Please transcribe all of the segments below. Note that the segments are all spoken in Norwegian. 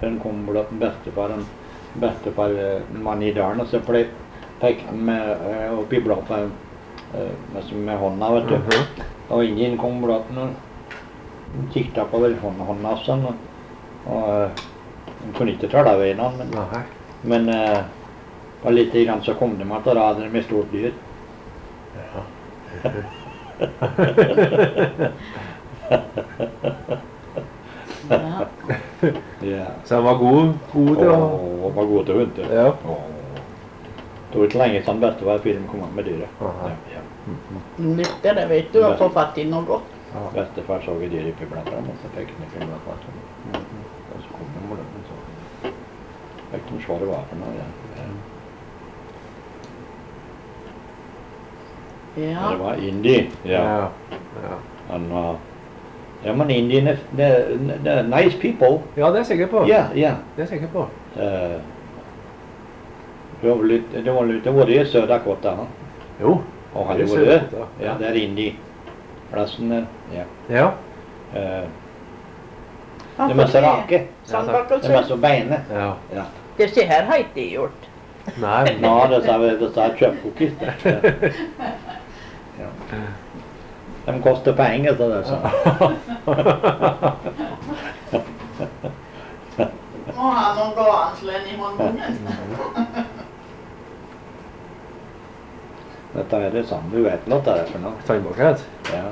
den kom bort til bestefar mann i dalen, og så pekte han opp i bladet med hånda, vet du. Og Indien kom bort til noen, kikket på hånda sånn, og de kunne ikke tale ved noen, men var litt grann så kom de med at da hadde de med stort dyr. Ja. Så han var god til å... var god til å hunte. Ja. Det var ikke lenge siden bestefar-film kom med dyret. Lytter det, vet du, å få fatt i noe godt. Bestefar så i dyr i piblatteren, og så fikk han i piblatteren. Og så kom de med det, så fikk de se det var for noe. Ja. Det var Indie, ja. Han var... Ja, men Indiene, they're nice people. Ja, det er jeg sikker på. Ja. Det er jeg sikker på. Det var det i Sør-Dakota, han. Jo. Og han var det. Ja, det er Indie-plassen der, ja. Ja. De er så rake. De er så beine. Ja. Det ser her har ikke gjort. Nei. Nå, det sa kjøpkokis. Ja. De koster penger, så det er sånn. Må ha noen gåanslønn i håndboken. Dette er det samme, du vet noe det er for noe. Tannbakhet? Ja.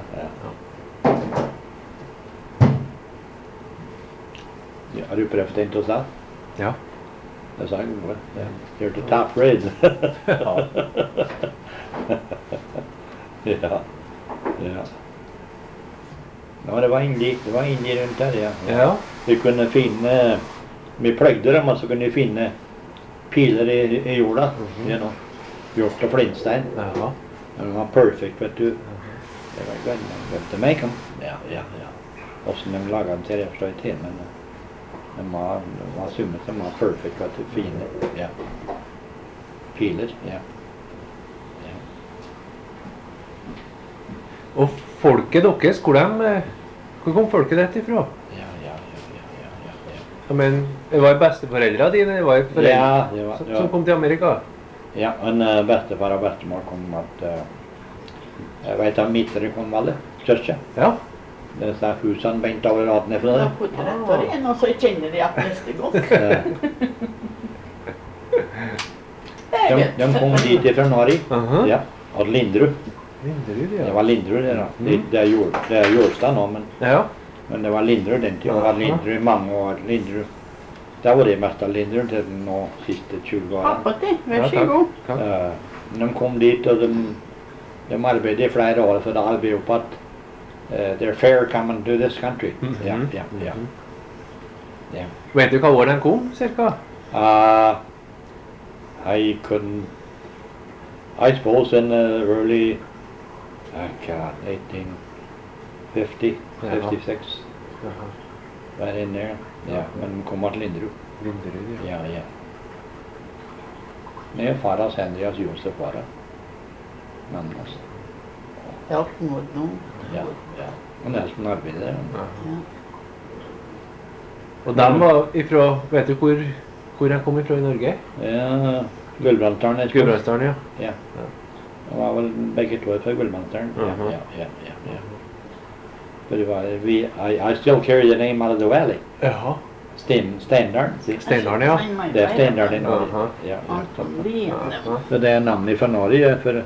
Har du prøvd den til seg? Ja. Det sa jeg gode. You're the top rate. Ja. Ja, det var Indie rundt der, ja. Vi kunne finne, vi pløgde dem, og så kunne vi finne piler i jorda, gjort av flintstein. Det var perfekt, vet du. Det var godt to make dem. Ja. Hvordan de laget dem til, jeg forstår ikke, men de var summet, de var perfekt, vet du, fine, ja. Piler, ja. Og folket deres, hvor kom folket dette ifra? Ja. Men det var besteforeldre dine, det var foreldre som kom til Amerika? Ja, men bestefar og bestemor kom at, jeg vet at Midtre kom vel, største. Ja. Det er husene bent over raden fra det. Da putter rett for en, og så kjenner de at neste gang. De kom dit fra Norge, ja, og Lindrud. Lindrud, ja. Det var Lindrud det da. Det er Jordstad nå, men det var Lindrud den tiden. Det var Lindrud i mange år. Lindrud. Det var det mest av Lindrud til nå siste 20 årene. Appati, vær så god. De kom dit, og de arbeidet i flere år, så det arbeidet opp at they're fair coming to this country. Ja. Vet du hva år den kom, cirka? I suppose in the early, 1850, 56. Right in there. Ja, men de kom til Lindrud. Ja. Med faras Henrias Josef var det. Mannen hans. Ja, nå. Ja. Og det er som arbeider der. Og de var ifra, vet du hvor de kom ifra i Norge? Ja, Gulbrandsdalen. Gulbrandsdalen, ja. Det var vel begge to fra Gulbrandsdalen. Ja. But I still carry the name out of the valley. Jaha. Steindalen. Steindalen, ja. Det er Steindalen i Norge. Ja. Så det er navnet fra Norge, for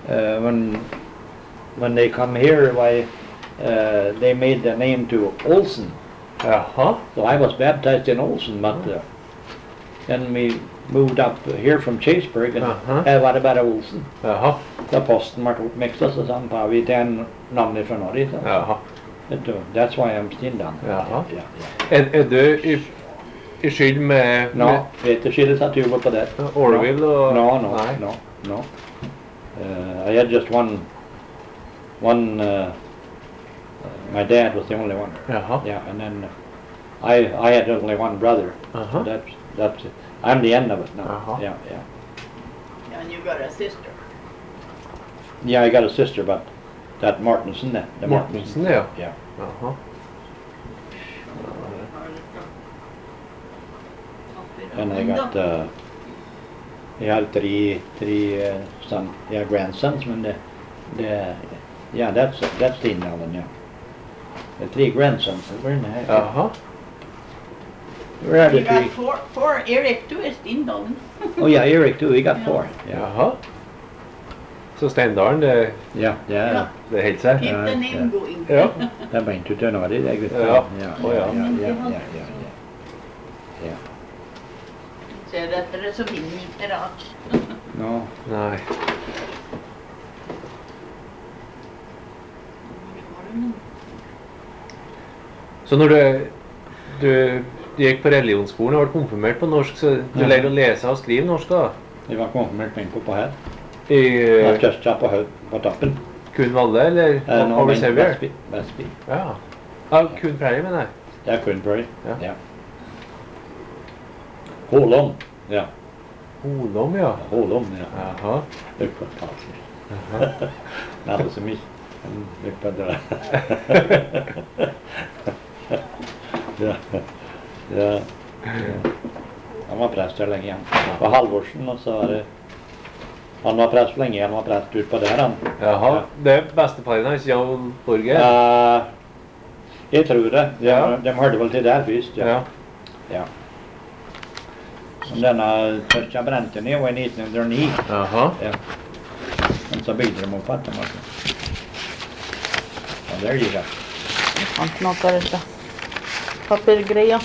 when they come here, they made the name to Olsen. Jaha. So I was baptized in Olsen, but then we moved up here from Chaseburg, and det var det bare Olsen. Jaha. Da posten ble oppmikset, så sa vi til en navnet fra Norge. Jaha. That's why I'm still down. Jaha. Er du i skyld med... No, det er ikke skyldes at du var på det. Orville og... No. I had just one, my dad was the only one. Yeah, and then I had only one brother. So that's it. I'm the end of it now. Yeah. And you got a sister. Yeah, I got a sister, but that Martinson, Martinson, yeah. And I got, jag har tre son, yeah, grandsons, men yeah, that's Lindalen, yeah. The 3 grandsons, we're in there. Jaha. Where are We the got 3? four Erik too is Stindalen. Oh yeah, Eric too, he got 4. Yeah, Jaha. Så Steindalen, det yeah. Ja. helt seg? Keep the name going. Ja. Det var inte utan av det, jag vet. Ja. Ja. Så dette er det så vinner ikke rart. No. Nei. Så når du gikk på religionsskolen og ble konfirmert på norsk, så du Ja. lærte å lese og skrive norsk da? Det var konfirmert min på her. I Jag största på toppen. kun Valle, eller No, over men Sevier? Väsby. Ja. Ja, kun Prairie, mener jeg. Det är Queenbury. Ja. Ja. Hålom. Ja. Holom, ja. Hålom, ja. Jaha. Uppåt alltså. Jaha. Det är så mycket. Uppåt där. Ja. Ja. Han var präst där länge. På Halvorsen och så var det. Han var präst länge, han var präst ut på där han. Jaha. Ja. Det er bestefaren hans, Jan Borge? Jag tror det. Ja. De hörde väl till där först. Ja. Ja. Denna första brände ner var i 1909. Jaha. Ja. Men så byggde de upp att de alltså. Ja, där gick det. Jeg fant noe av dette papirgreia.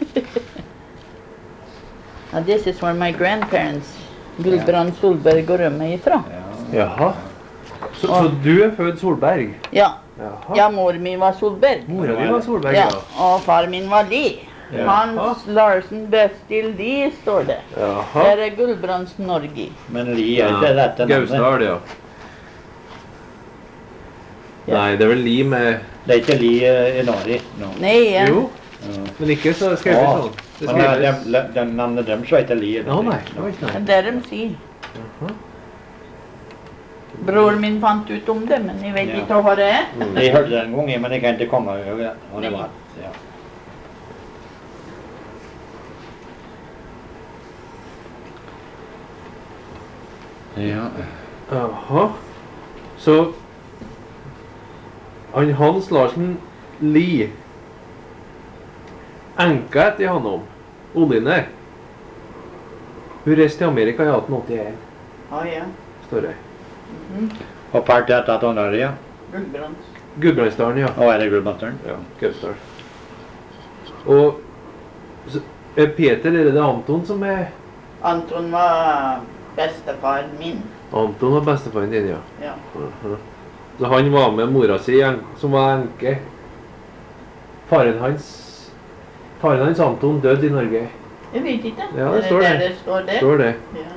Now this is where my grandparents, Gulbrand Solberg og Rømme ifra. Ja. Jaha. Så du er født Solberg? Ja, Jaha. ja, mor min var Solberg. Mora di var Solberg, Ja, ja. og far min var Li. Ja. Hans Larsen Bestil Li står det. Jaha. Der er Gulbrands Norge. Men Li är inte rätt namnet. Gausdal, ja. Nei, det er vel Li med... Det är inte Li i Norge. No. Nei, ja. Jo, Ja. men ikke så skrevet Ja. sånn. Det Men skrives... den namnet dem så heter Li i Å Norge. nei, det var ikke Det noe. er det de sier. Jaha. Bror min fant ut om det, men jeg vet Ja. ikke hva det er. Jag hörde det en gång men jag kan inte komma ihåg vad det var. Ja. Ja. Jaha. Så... Hans Larsen Li. Enka etter honom. Oline. Hun reiste til Amerika i 1881, Ja, ja. står det. Och part detta att hon är ja. Gulbrands. Gudbrandsdalen, ja. Och är det Gullbattern? Ja, Gausdal. Og så, Peter, er det Anton som er... Anton var bestefaren min. Anton var bestefaren din, ja. Ja. Mhm. Så han var med mora si, som var enke. Faren hans Anton døde i Norge. Jeg vet ikke. Ja, det Er står der det. det står det? Står det. Ja.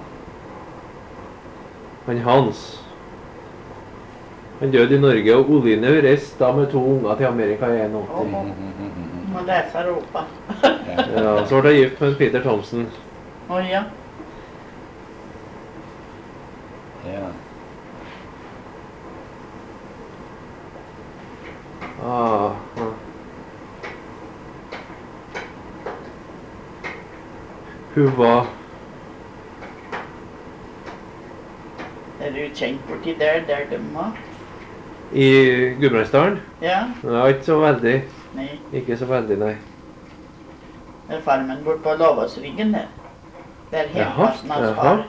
Han Hans. Han døde i Norge, og Oline reiste da med 2 unger til Amerika i 81. Åh. Må lese Europa. Ja, så ble han gift med Peter Thomsen. Å ja. Ja. Ah, Hun var... Er du kjent borti der de var? I Gudbrandsdalen? Ja. Ja, ikke så veldig. Nei. Ikke så veldig, nei. Det er farmen bort på Lavåsryggen der. Der Jaha, hjemplassen hans jaha. far.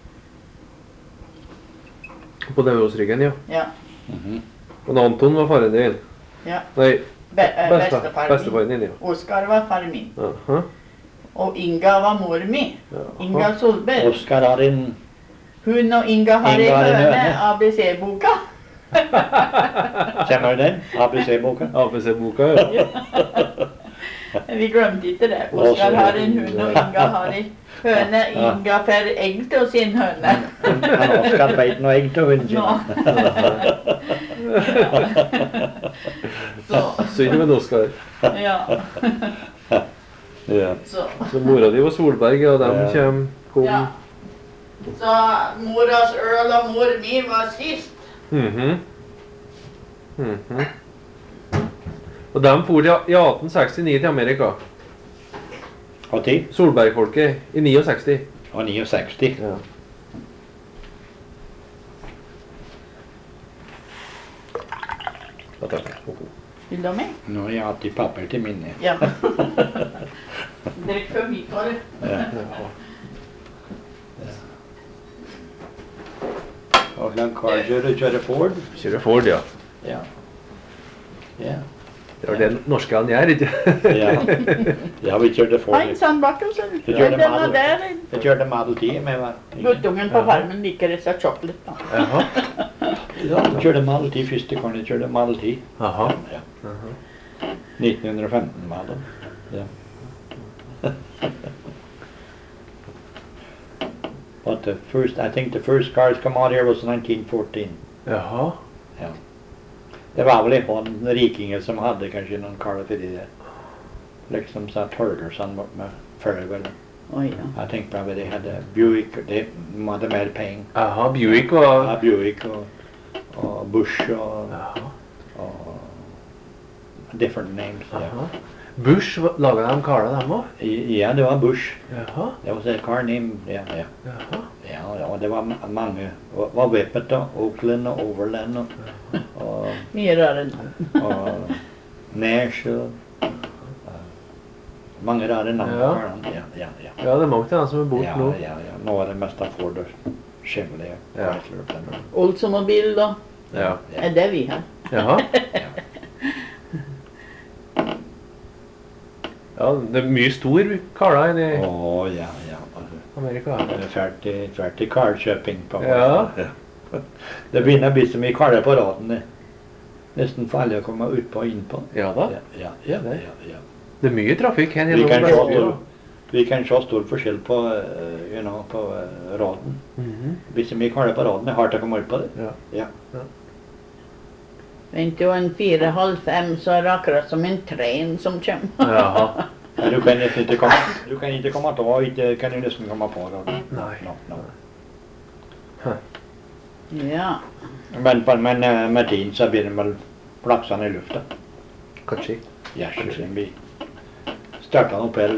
På Nevåsryggen, ja. Ja. Og Anton var faren din. Ja. Nei, Bestefaren min. bestefaren din, ja. Oskar var far min. Aha. Og Inga var mor mi. Jaha. Inga Solberg. Oskar har en... Hun og Inga har i Inga har en høne høne. ABC-boka. Känner du den? ABC-boken? ABC-boka, ja. Vi glemte ikke det. Oskar har en hund og Inga har en høne. Inga får egg til sin høne. Han Oskar beit noe egg til hunden sin. Nå. Så, Synd med Oskar. ja. Ja. Så mora di var Solberg, og de Ja. kom... Ja. Så moras øl og mor mi var sist. Mhm. Og de for i 1869 til Amerika. Hva tid? Solbergfolket i 69. Og 69. Ja. Hva takk? Vil du ha med? Nå har jeg hatt i papper til minne. Ja. Drikk for mye bare. Ja. Og den kar kjører Ford. Kjører Ford, ja. Ja. Ja. Det var det norske han gjør, ikke? Ja, vi kjørte Ford. Hei, Sandbakken, så Vi kjørte den var Model. der. Vi kjørte Model 10 med meg. Guttungen på farmen liker disse chocolate. Da. Jaha. Ja, vi kjørte Model 10 første gang jeg kjørte Model 10. Jaha. Ja. 1915 Model. Ja. But I think the first cars come out here was 1914. Jaha. Ja. Det var vel en rikinger som hadde kanskje noen karer for det. Liksom så Torgerson bort med før vel. Oi, ja. Jeg tenkte probably de hadde Buick, de hadde mer penger. Jaha, Buick var... Ja, Buick og Bush og different names. Ja. Jaha. Bush, laget de karer dem også? Ja, det var Bush. Jaha. Det var en car name, ja. Jaha. Ja, og det var mange. Det var Whippet da, Oakland og Overland og Mye rare navn. og Nash og mange rare navn. Ja. Ja. Ja, det er mange til dem som er bort nå. Ja. Nå er det mest av Ford og Chevrolet. Ja. Chrysler og Plymouth. Oldsmobil, da. Ja. Er det vi har? Jaha. Ja, det er mye stor karer i Ja. Amerika. Det er ferdig karkjøping på. Ja. Det begynner å bli så mye karer på raden. Nesten for alle å komme ut på og inn på. Ja da. Ja. Det er mye trafikk her Vi gjennom kan Vestbyen. se stor forskjell på, på raden. Mhm. Det blir så mye karer på raden. Det er hardt å komme ut på det. Ja. Vent jo en 4,5, så er det akkurat som en tren som kommer. Jaha. Ja, du kan ikke komme til, og ikke kan du nesten komme på raden. Nei. No. Ja. Men med tiden så blir det vel plaksene i lufta. Kanskje. Ja, den blir startet opp her.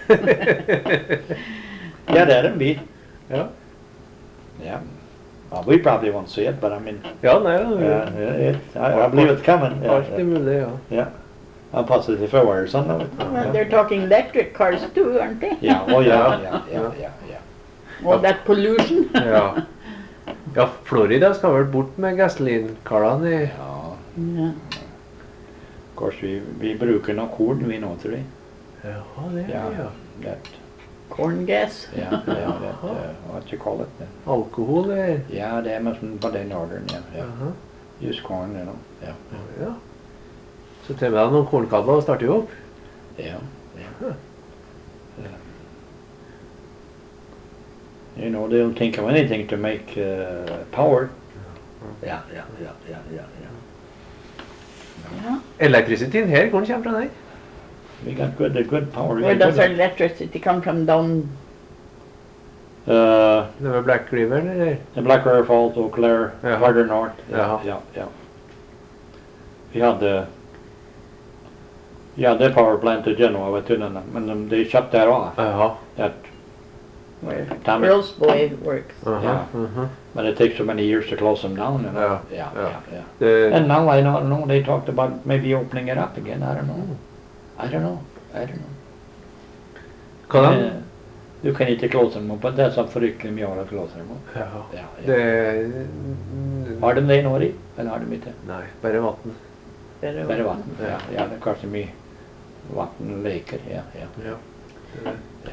Ja, det er en bil. Ja. Yeah. Well, we probably won't see it, but I mean, Ja, nei. I believe it's coming. Alt er mulig, ja. Yeah. I'm positive for wires on it. Well, they're talking electric cars too, aren't they? Yeah, oh yeah. All that pollution. Ja. Ja, Florida skal vel bort med gasolinkarene i... Ja. Ja. Of course, vi bruker noe korn vi nå, tror jeg. Ja, det er det, ja. That, Corn gas. that, what you call it? Alkohol er... Ja, det er nesten på den orderen, ja. Jaha. Just corn, you know. Ja. Ja. Så til meg noen kornkabler starter jo opp. Ja. You know, they'll think of anything to make power. Ja. Ja. Elektrisiteten her, hvor kommer fra den? We got good power. Where does our electricity come from? Down? Det var Black River, eller? The Black River Falls, Eau Claire, Ja. farther north. Ja. Vi hade power plant i Genoa, vet du, men de shut that off. Jaha. That, Where Damn it. Roseboy works. Jaha. but it takes so many years to close them down. You know? Ja. Yeah. Det... And now I don't know. They talked about maybe opening it up again. I don't know. Hva da? Du kan ikke close dem opp, det er så fryktelig mye å close dem opp. Jaha. Ja. Det... Har de det i Norge, eller har de ikke? Nei, bare vatten. Bare vann. Ja, det er kanskje mye vattenleker. Ja. Ja. Det er det.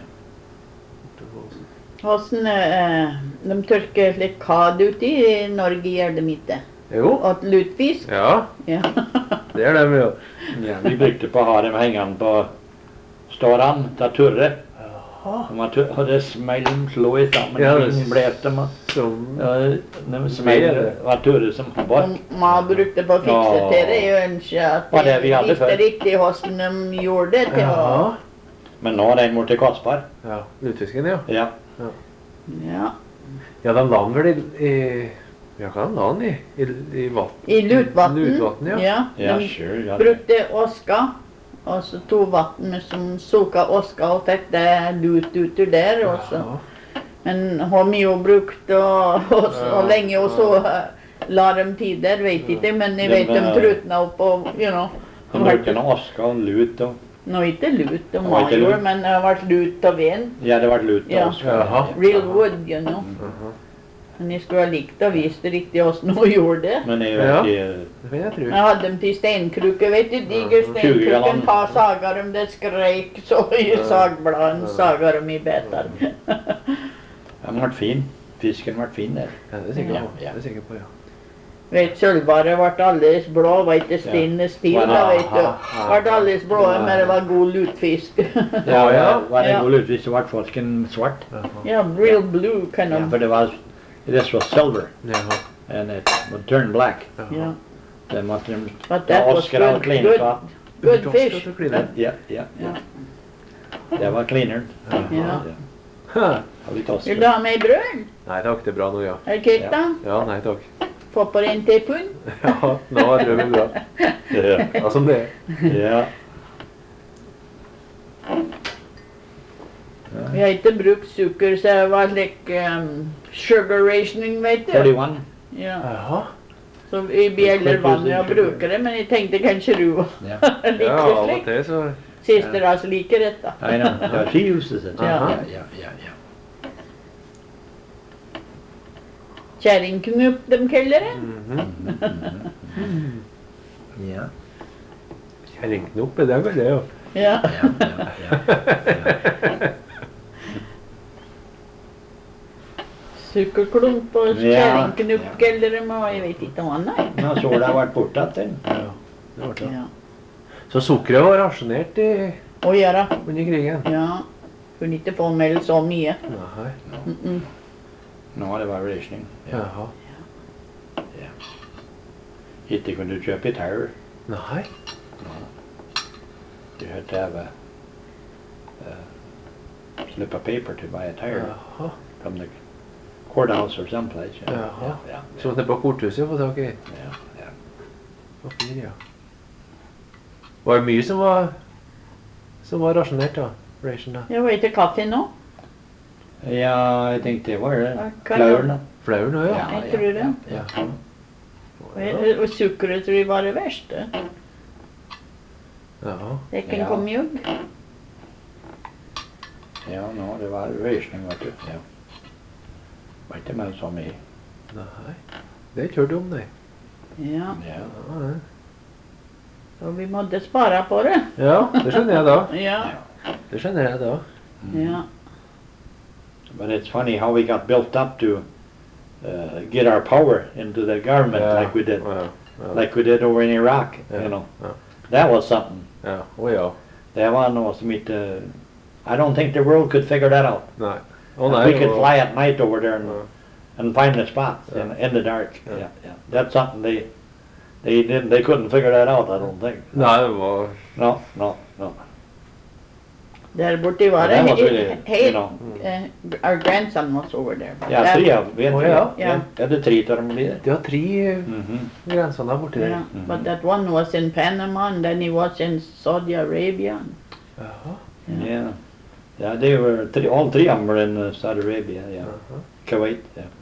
Hvordan de tørker litt kad ute i Norge, gjør de ikke? Jo. Og lutfisk? Ja, Ja. det er det vi gjør. Ja, vi brukte på å ha dem hengende på ståran til turre. Og det smellen slo i sammen. Ja, det Ingen ble etter meg. Som... De smellen var turre som bort. Som man brukte på å fikse til det, jeg ønsker at Var det vi de hadde visste før? riktig hvordan de gjorde det til å... Ja. Men nå er den borte kostbar. Ja, lutfisken, ja. Ja. Ja. Ja, de la den vel i... Ja, hva de la den i vatten? I lutvatten. Lutvatten, ja. Ja, De sure. Ja. brukte oska Og så to vatten som soka oska og fikk det lut ut ur der også. Men har mye å brukt og lenge og så la dem tider, vet ikke, men jeg vet de trutna opp og, you know. De brukte noe oska og lut og... Nå ikke lut og major, men det har vært lut og vind. Ja, det har vært lut og oska. Real wood, you know. Men jeg skulle ha likt å vise det riktig hvordan hun gjorde det. Men jeg vet ikke... Jeg hadde dem til steinkrukke, vet du, diger steinkrukken, ta sager dem, det skreik så i sagbladen, sager dem i betar. Den ble fin. Fisken ble fin der. Ja, det er sikkert på. Det er sikkert på, ja. Vet, sølvbare ble alles blå, vet du, stinne stil, da, vet du. Ble alles blå, men det var god lutfisk. Ja, var det god lutfisk, så ble fisken svart. Ja, real blue, kind of. Ja, for det var... This was silver, and it would turn black. Yeah. But that was good fish. Yeah. Det var cleaner. Vil du ha med brød? Nei takk, det er bra nå, ja. Er det kvitt da? Ja, nei takk. Få på den til pund? Ja, nå er drømmen bra. Ja, som det er. Ja. Vi har ikke brukt sukker, så det var like sugar rationing, vet du. 41. Ja. Jaha. Så vi bjeller vann og bruker det, men jeg tenkte kanskje du liker Ja, av slik. og til så... Siste ras liker dette. I know, she uses it. Ja. Kjerringknupp, de kaller det. Ja. Kjerringknupp, det er vel det, jo. Ja. Sukkerklump og kjerringknupp kaller de, og jeg vet ikke hva annet. Ja, så det har vært bortatt den. Ja, det var det. Så sukkeret var rasjonert under krigen? Ja, kunne ikke få med så mye. Nei. Nå har det vært rationing. Jaha. Ikke kunne du kjøpe i tire. Nei. You had to have a slip of paper to buy a tire from the courthouse or someplace. Jaha. Så det på korthuset få tak i? Ja. Papir, ja. Var det mye som var rasjonert da? Ration da? Jeg vet ikke kaffe nå. Ja, jeg tenkte det var det. Flauren. Flauren også, ja. Jeg tror det. Ja. Og sukkeret tror jeg var det verste. Ja. Det kan komme mjugg. Ja, nå det var rationing, vet du. Ja. Var ikke med så mye. Nei. Det er kjørt om det. Ja. Ja. Og vi måtte spare på det. Ja, det skjønner jeg da. Ja. Det skjønner jeg da. Ja. But it's funny how we got built up to get our power into the government like we did. Like we did over in Iraq, you know. That was something. Ja, ja. Det var noe som ikke... I don't think the world could figure that out. Nei. We could fly at night over there and find the spots in the dark. Yeah. That's something they couldn't figure that out, I don't think. Nei, det var... No. Der borte var det really, our grandson was over there. Ja, tre av dem. Ja, det 3 av dem blir det. Det var 3 grenser der borte der. But that one was in Panama and then he was in Saudi Arabia. Jaha. Yeah, they were all 3 of them were in Saudi Arabia, Kuwait.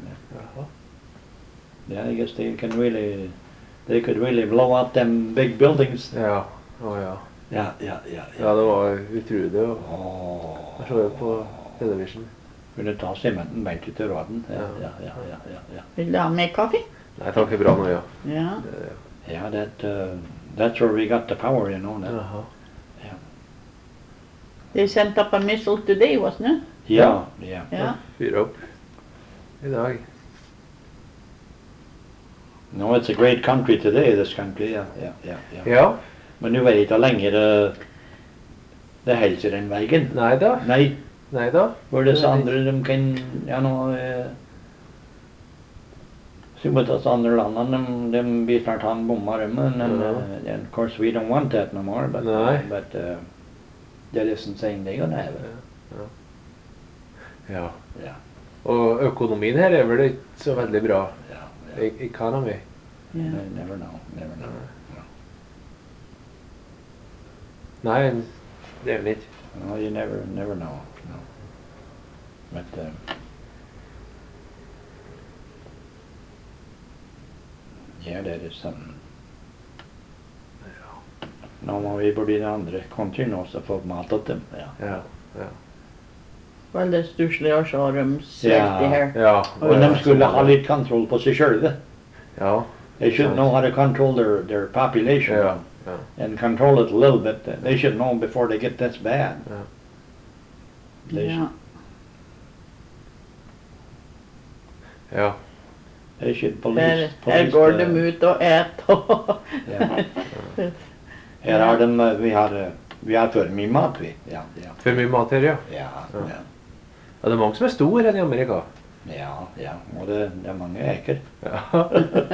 Yeah, I guess they could really blow up them big buildings. Ja. Ja, det var utrolig å se det på television. Kunne ta sementen bent ut til råden. Ja. Vil du ha mer kaffe? Nei, takk er bra nå, ja. Ja, that's where we got the power, you know. Jaha. They sent up a missile today, wasn't it? Ja. Fyre opp i dag. No, it's a great country today, this country, Ja. Men du vet ikke hvor lenge det holder seg den veien. Nei da. Nei da. Hvor disse andre, de kan, så mot disse andre landene, de blir snart han bommer dem, and of course we don't want that no more, but that isn't saying they're gonna have it. Ja. Og økonomien her er vel ikke så veldig bra. Economy. Never know. Nei, det er han ikke. No, you never know. No. But yeah, that is something. Nå må vi bli den andre countryen også få mat til dem. Ja. Veldig stusslig å se dem svelte her. Ja. Og de skulle ha litt kontroll på seg selv. Ja. They should know how to control their population Ja. and control it a little bit. They should know before they get this bad. Ja. They, Ja. Ja. they should police Her går de ut og eter. Ja. Her har de, vi har for mye mat, vi. Ja. For mye mat her, ja. Ja. Ja, det er mange som er store her i Amerika. Ja. Og det er mange eker. Ja.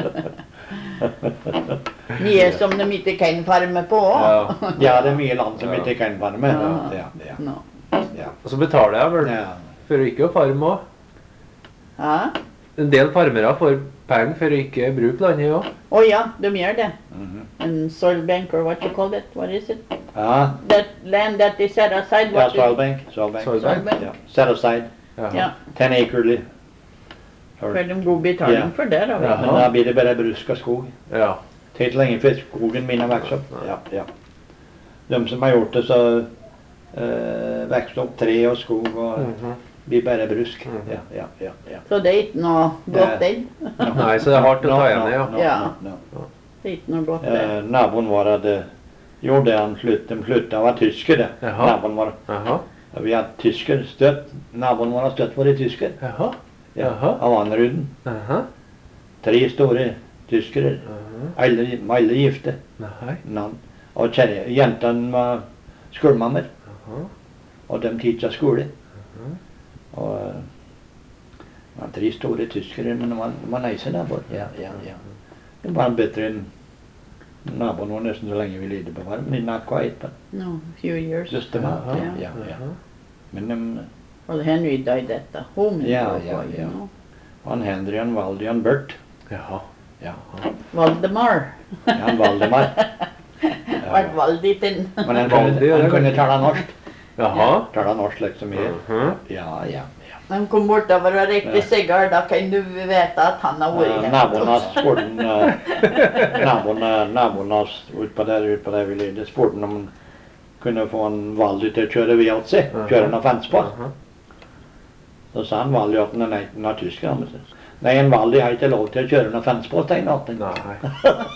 Mye som de ikke kan farme på. Ja, det er mye land som ikke kan varme. No. Ja. Og så betaler jeg vel Ja. for å ikke å farme også. Ja. En del farmere får penger for å ikke bruke landet også. Å ja, de gjør det. Mhm. And soil bank, or what you call it? What is it? Ja, That land that is set aside. ja, What soil bank. Soil bank. Soil bank. Ja. Set aside Jaha. Ja, 10 acre. får de god betaling Ja. for det, da. Ja. vet Men da blir det bare brusk og skog. Ja. Det er ikke lenge før skogen min har vokst opp. Ja. De som har gjort det, så vokst opp tre og skog og Mhm. blir bare brusk. Mhm. Ja. du. Så det er ikke noe godt det. Nei, så det er hardt å ta igjen det, ja. Ja. Det er ikke noe godt det. Naboen vår hadde gjort det, de sluttet å være tyskere. Jaha. Naboen vår. Jaha. Vi har tysker støtt. Naboen vår har støtt for de tysker. Jaha. Ja. Jaha. Av Anruden. Jaha. 3 store tyskere. Jaha. Alle gifte. Nei. Og jentene var skolemammer. Jaha. Og de teacher skole. Og det var 3 store tyskere, men de var nice naboer. Ja. Det var bedre enn naboen var nesten så lenge vi lydde på varmen. Not quite, but No, few years. just about. Jaha. Ja. Men de, Well, Henry died at the home. Ja, in Norway, ja. you know. han Henry, han Valdi, han Bert. Jaha. Ja. Valdemar. Han Valdemar. Var Valdi din. Men han Valdi, han det kunne kan- tale norsk. Jaha. Tale norsk liksom jeg. Mhm. Ja. Han kom bortover og rekte Sigurd, da kan du vite at han har vært her. Naboen spurte naboen ut på der vi lydde, spurte om han kunne få en Valdi til å kjøre ved åt seg, kjøre noe fans på. Jaha. Så sa han Valdi at han er tysker. Han sa, nei, en Valdi har ikke lov til å kjøre noe fans på, stein at han. Nei.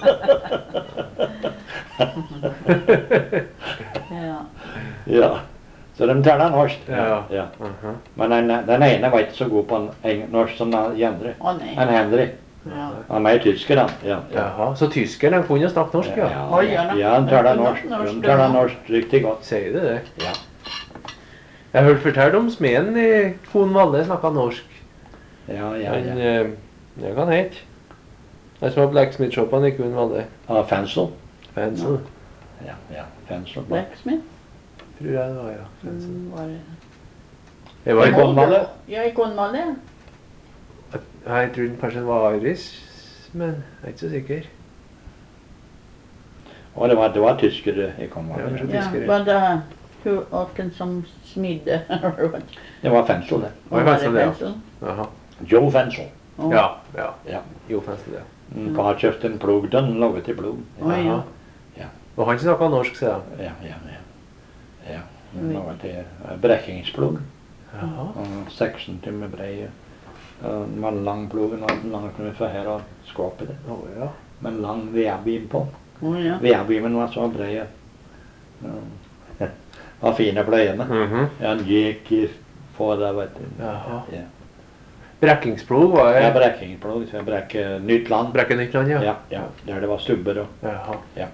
Ja. Ja. Så de taler norsk. Ja. Ja. Men den ene var ikke så god på norsk som den andre. Å nei. Han Henry. Ja. Han er mer tysker, da. Ja. Jaha. Så tyskerne kunne snakke norsk, ja? Ja, han taler norsk. Han taler norsk riktig godt. Sier du det? Ja. Jeg hørte fortelle om smeden i Koen Valle snakket norsk. Ja. Han, det kan hete. Jeg så blacksmith-shoppen i Koen Valle. Ja, Fensel. Fensel, Ja, Fensel. Blacksmith. tror jeg det var, ja. Fensel. Var det? Jeg var I i Konvalle? Ja, i Konvalle. Jeg tror den kanskje var irisk, men jeg er ikke så sikker. Og det var tyskere i Konvalle. Ja, men så- Ja, Tyskere. var det hun som smidde? Det var Fensel, det. Var det Fensel, ja? Fensel? Jaha. Joe Fensel. Å. Ja. Ja. Jo, Fensel, ja. Far kjøpte en plog, den laget til plog. Oi, ja. Ja. Og han snakket norsk, sier han. Ja. Den laget til brekkingsplog. Jaha. 6 centimeter brei. Den var lang plogen, og den langt fra her og skapet det. Å, ja. Med en lang vedbim på. Å, ja. Vedbimen var så brei. Det var fine pløyene. Mhm. Han gikk på det, vet du. Jaha. Ja. Brekkingsplog var Ja, det. brekkingsplog, så jeg brekker nytt land. Brekke Nyttland, ja. Ja, der det var stubber og Jaha. ja.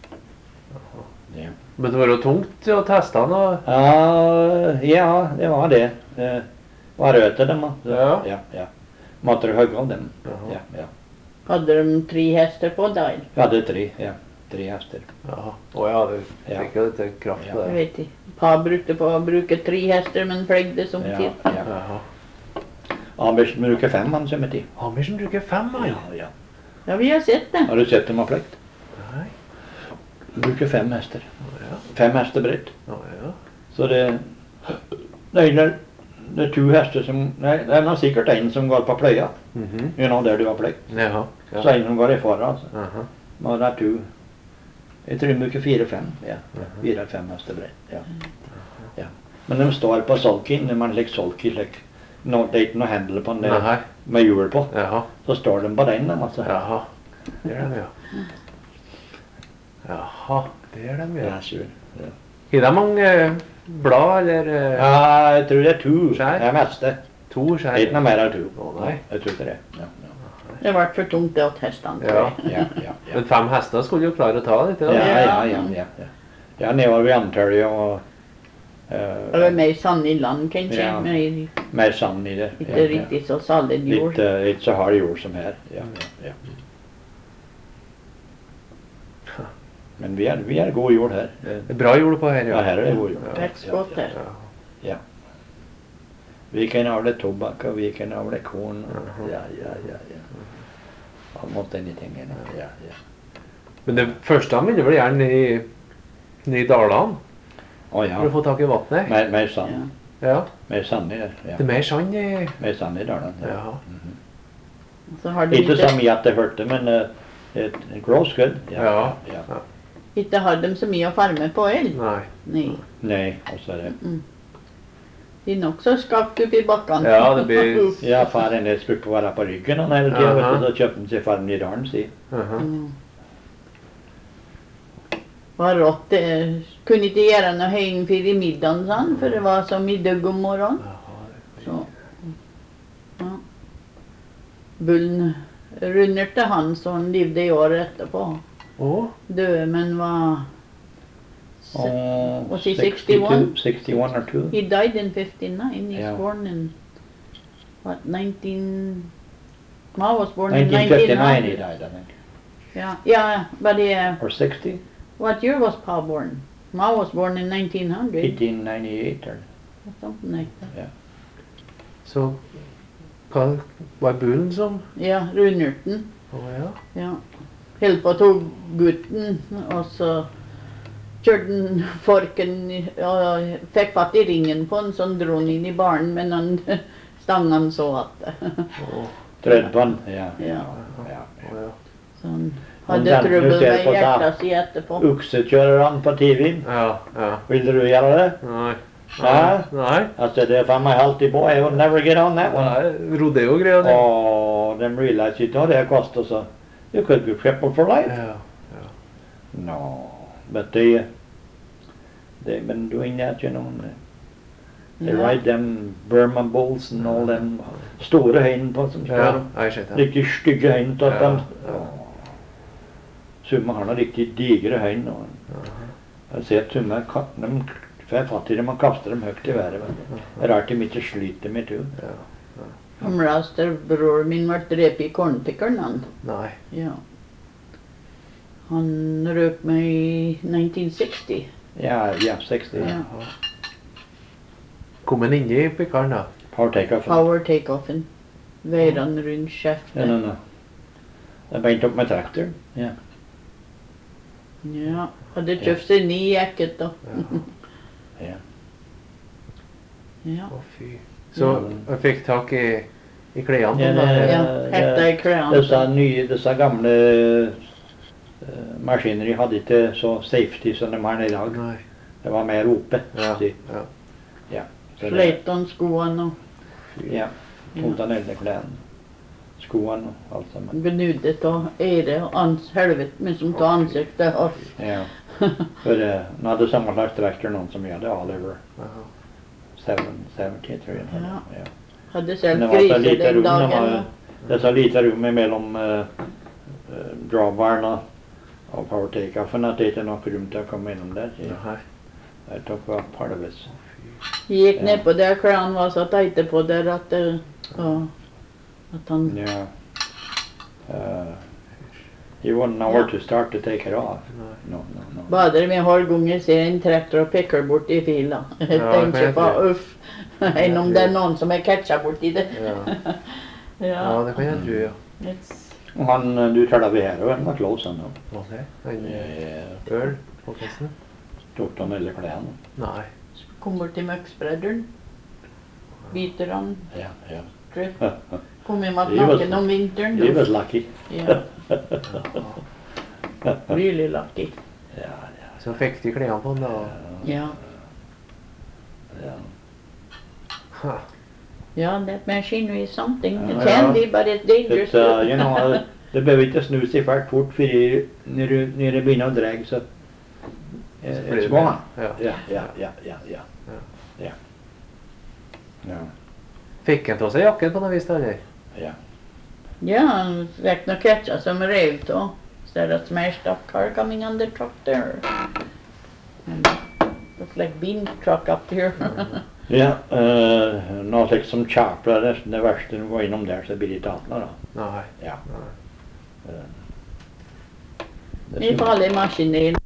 Men det var jo tungt å teste han, og... Ja, det var det. Det var røter dem, Ja. ja. Måtte du hugge av dem. Jaha. Ja. Hadde de 3 hester på der? Vi hadde 3 hester. Jaha. Å ja, det Ja. fikk jo litt kraft på Jeg det. vet ikke. Pa brukte på å bruke 3 hester, men plegde som Ja, tid. ja. Jaha. Amersen bruker 5 han som tid. Amersen bruker 5, han. Ja. Ja, vi har sett det. Har du sett dem har pløkt? Nei. Bruker 5 hester. Ja. 5 hester bredt. Ja, ja. Så det er 2 hester som, nei, det er sikkert en som går på pløya, der du har pløyd. Ja, ja. Så en som går i fara, altså. Aha. Og det er 2, jeg tror de bruker 4-5, ja. 4 eller 5 hester bredt, ja. Ja. Men de står på solkin, når man legger solki, det er ikke noe hendel på den der, Nei. med hjul på. Jaha. Så står de på den, altså. Jaha. Det er de, ja. Jaha, det er de, ja. Ja, sur. Ja. Har de mange blad, eller? Ja, jeg tror det er 2, Skjær? det er meste. 2 Det er ikke noe mer enn 2. Å, nei. Jeg tror ikke det. Ja, Det ble for tungt det åt hestene. Ja. ja. Men 5 hester skulle jo klare å ta det, ikke det? Ja. Ja, nedover ved Antølje og Det var mer sand i land, kanskje. Ja. Mer sand i det. Ikke riktig så solid jord. Ikke så hard jord som her. Ja. Men vi er god jord her. Det er bra jord på her, Ja, her er det god jord. Vekst godt her. Ja. Vi kan avle tobakk, og vi kan avle korn. Ja. Almost denne tingene. Ja. Men det første han ville vel gjerne i dalene, Å ja. for å få tak i vattnet. Mer sand. Ja. Mer sand i det. Ja. Det er mer sand i... Mer sand i dalen. Ja. Ja. Så har de Ikke så mye at det hørte, men it grows good. Ja. ikke har de så mye å farme på el. Nei. Nei, også det. De er nok så skakt opp i bakkene. Ja, det blir... Ja, far en spurt på å være på ryggen, og hele tiden, vet du, så kjøpte han seg farm i dalen, si. Aha. Var rått. Det kunne ikke gjøre noe høying for i middagen, sånn, for det var så middag om morgenen. Så, ja. Bullen runderte han, så han levde i året etterpå. Døde, men var... Was he 61? 61 or 2. He died in 59. He's Yeah. born in, what, 19... Ma was born in 1959 he 1900. died, I think. Yeah, but Or 60? what year was Pa born? Ma was born in 1900. 1898 or... Something like that. Så hva var bulen som? Ja, rundurten. Ja. Ja. Helt på tog gutten, og så kjørte han forken og fikk fatt i ringen på han, så han dro han inn i baren, men han stangen så at Trødd på han, ja. Så han hadde trøbbel med hjertet si etterpå. Oksekjøreren på TV. Ja. Vil du gjøre det? Nei. Nei. Altså, det er faen meg alltid på. I would never get on that one. Nei, rodeo-greier det. Og de realize ikke hva det koster, så you could be crippled for life. Ja. No, but they've been doing that, you know. They ride them Burma bulls and all them store høyene på som Ja, står. jeg skjønner. Riktig stygge høyene til dem. Ja. Summa har noen riktig digre høyene. Jeg ser at Summa de får fatt i dem og kaster dem høyt i været. Det er rart de ikke sliter med det. Kameraster, bror min var drept i kornpikkeren, han. Nei. Ja. Han røk meg i 1960. Ja, 60. Ja. Kom han inn i pikkeren da? Power take-off. Power take-offen. Veien rundt kjeften. No. Det er beint opp med traktor. Ja. Ja, hadde kjøpt seg ny jakket da. Ja. Ja. Å fy. Så jeg fikk tak i klærne Ja, da? Ja, hetta i klærne. Disse gamle maskiner de hadde ikke så safety som de har i dag. Nei. Det var mer oppe. Ja. Ja. Så det- Sleiton skoene og Ja. Tok den eldre klærne. Skoene og alt sammen. gnuddet og ære og helvete, men som tar ansiktet og Ja. For nå hadde samme slags traktor noen som vi hadde, Oliver. 70, tror jeg. Ja. hadde Men selv det var så griser lite den rom, dagen. det er så lite rom mellom drawbaren og power take-offen at det ikke er nok rom til å komme innom der. Nei. Det tok var part of it. Gikk ned på der klærne var så teite på der at han Yeah. You wouldn't know where to start to take it off. No. bader med hårgunger, ser en traktor og pikker bort i fila. Jeg tenker på uff, enn om det er noen som er catcha bort i det. Ja, det kan jeg tro, ja. Og han, du tar det ved her, og han var close han nå. Hva er det? En øl på kassen? tok de alle klærne. Nei. Kom bort til møkksprederen. Biter han. Ja, ja. Kom hjem at Det var- naken om vinteren. He was lucky. Ja, really lucky. Ja, ja, Så fikk de klærne på den da. Ja. ja. Ha. Yeah, that machine is something. It Ja. can be, but it's dangerous. It, you know, det behøver ikke snu seg fælt fort, for når det begynner å dra, så blir det it's gone. mer. Ja. Ja, ja, ja, ja, ja. Ja. Ja. Fikk han ta seg jakken på noe vis da, eller? Ja. Yeah, han fikk noe ketchup som rev to. Instead of smashed up car coming on the truck there. And looks like bean truck up here. Ja, noe slikt som Chapel er nesten det verste når du går innom der, så blir det ikke annet da. Nei. Ja. Nei. Det Det er farlig maskineri.